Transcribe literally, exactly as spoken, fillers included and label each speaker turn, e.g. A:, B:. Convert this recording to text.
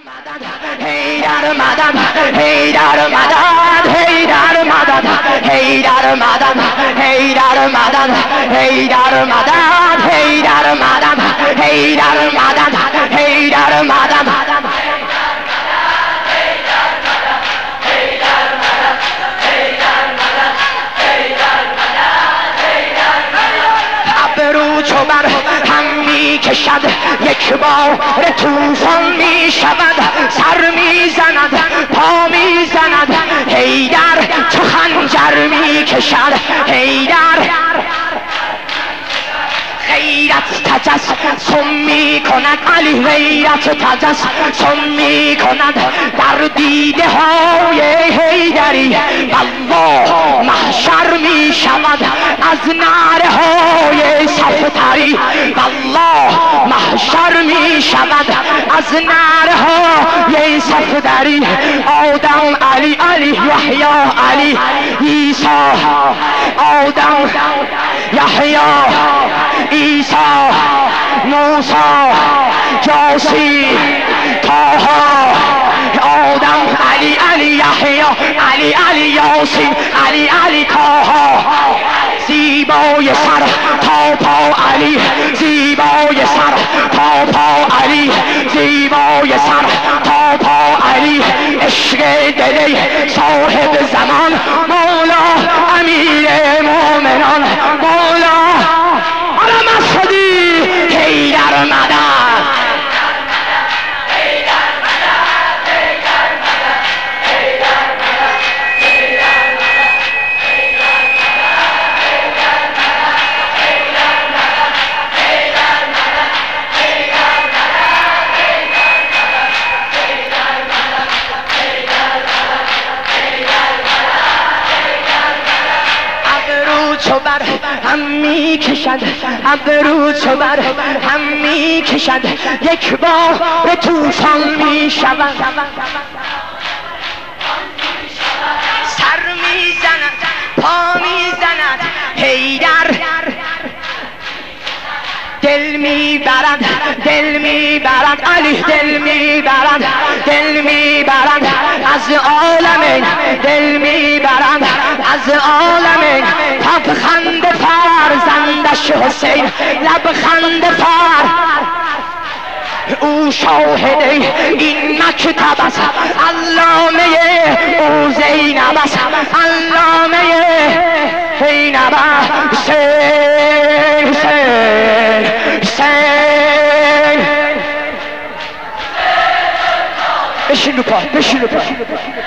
A: Haydar madad, Haydar madad, Haydar madad, Haydar madad, Haydar madad, Haydar madad, Haydar madad, Haydar madad, Haydar madad. ابرو چو بر هم می کشد یک بار طوفان می شود سر می زند پا می زند حیدر چو خنجر می کشد حیدر غیرت تجسم می کند علی غیرت تجسم می کند در دیده های حیدری والله محشر می شود از نعره های صفتری والله محشر می شود از نعره های صفتری آدم علی علی یحیی علی عیسی آدم یحیی عیسی موسی یاسین طه آدم علی علی یحیی علی علی یاسین علی علی طه زیبای سر تا پا علی زیبای سر تا پا علی زیبای سر تا پا علی عشق دل صاحب زمان مولا امیر مومنان مولا علم صدی حیدر مدد چو بر هم می کشد ابرو چو بر هم می کشد یک بار به طوفان می شود سر می زند پا می زند حیدر دل می برد دل می برد علی دل می برد دل می برد از عالمین دل می برد از عالمین لبخند فرزندش حسین لبخند فر او شاهد این مکتب است علامه او زینب است علامه زینب است حسین حسین حسین بشین رو پا بشین رو پا